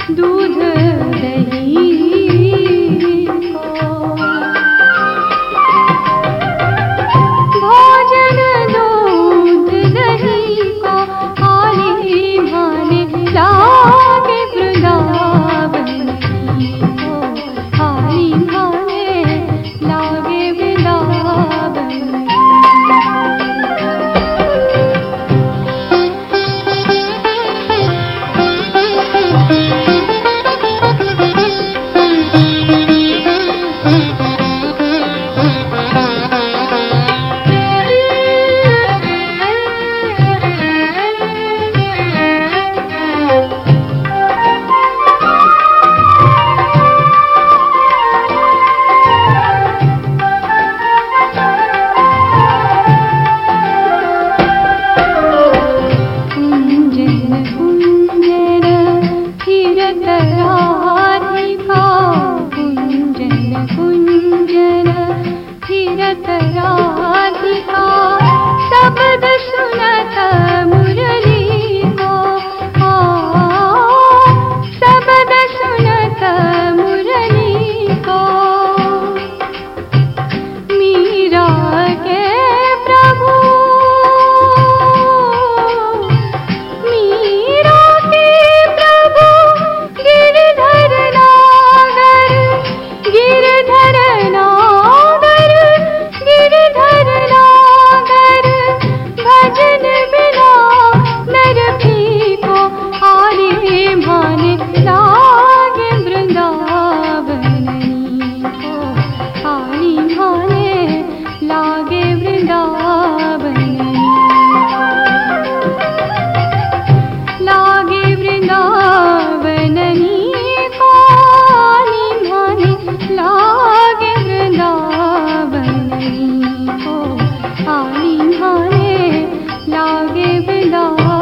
दूध दही को। भोजन दूध दही को आने भाने लागे वृंदावन को, आने भाने लागे वृंदावन। शब्द सुनत मुरली को, शब्द सुनत मुरली को। मीरा के प्रभु, मीरा के प्रभु गिरधर नागर, गिरधर नागर, गिरधर नागर। भजन बिना नर फीको, आने भाने लागे वृंदावन को, आने भाने लागे वृंदावन, लागे वृंदावन को, आने भाने लागे वृंदावन को, आने भाने लागे वृंदावन।